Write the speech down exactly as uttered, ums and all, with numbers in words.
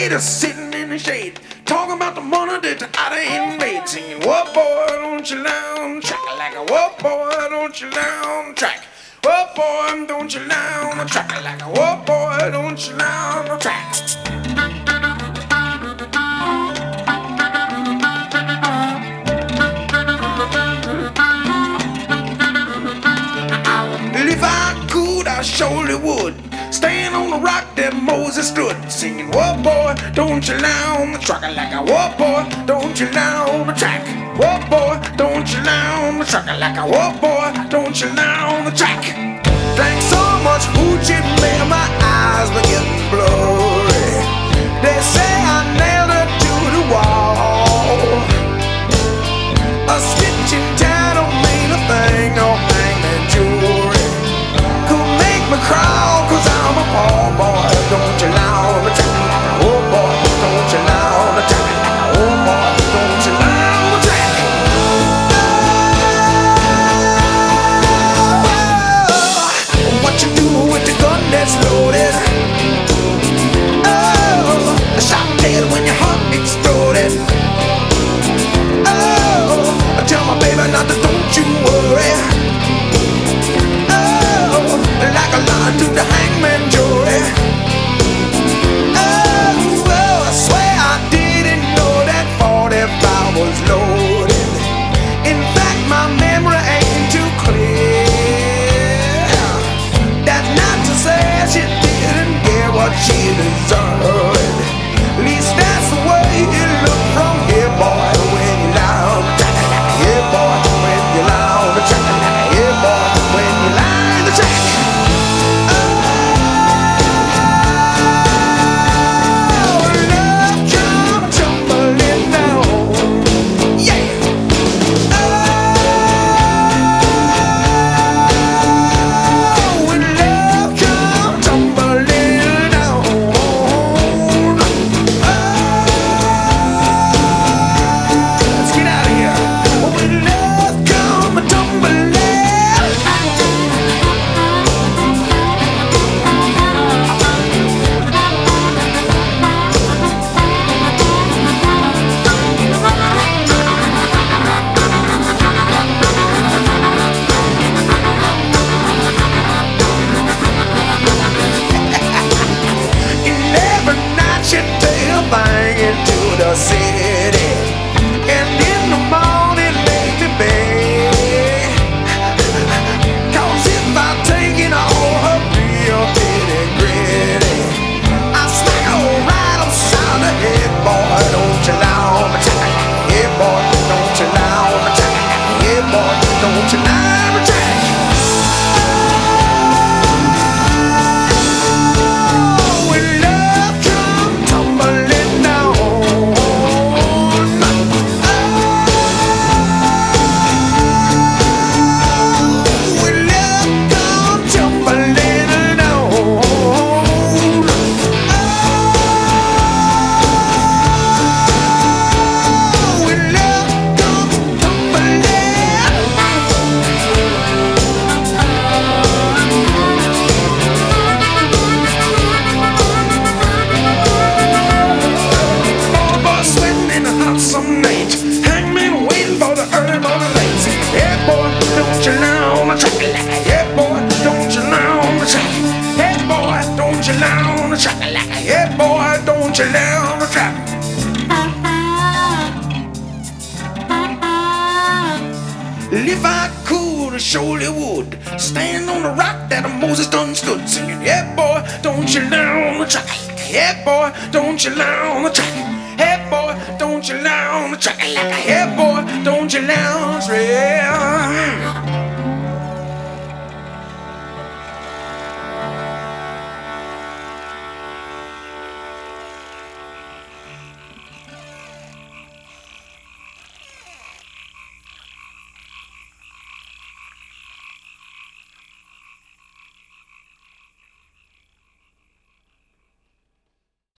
lady sitting in the shade, talking about the money that I ain't made, singing, "Whoa, boy, don't you down track like a whoa, boy, don't you down track. Whoa, boy, don't you down track like a whoa, boy, don't you down track." If I could, I surely would stand on the rock that Moses stood, singing, "Whoa, boy, don't you down the track like a whoa, boy, don't you down the track. Whoa, boy, don't you down the track like a whoa, boy, don't you down the track." Drank so much hoochie, man, my eyes were getting blurry. They say I nailed her to the wall. A stitch in time don't mean a thing, no hangman jewelry could make me crawl, cause I'm a poor boy. Don't you down the track like a oh boy, don't you down the track like a oh boy, don't you down the track. Oh, what you do with the gun that's loaded? Oh, the shot dead when your heart exploded. Oh, tell my baby not to, don't you worry. Like a line to the hangman jury. Oh, oh, I swear I didn't know that forty-five was loaded. In fact, my memory ain't too clear. That's not to say she didn't get what she deserved. At least that's the way it looked from here, boy. When you're down the track like a here, boy. When you're down the track like a here, boy. When you're down the track. The city, and in the morning make me beg. Cause if I take it all her real nitty gritty, I smack her right upside the head, boy. Don't you down the track like a head, boy. Don't you down the track like a head, boy. Don't you down the track. Down the track. If I could, I surely would stand on the rock that Moses done stood, singing, "Yeah, boy, don't you down the track. Yeah, boy, don't you down the track. Yeah, boy, don't you down the track like a yeah, boy, don't you down the track."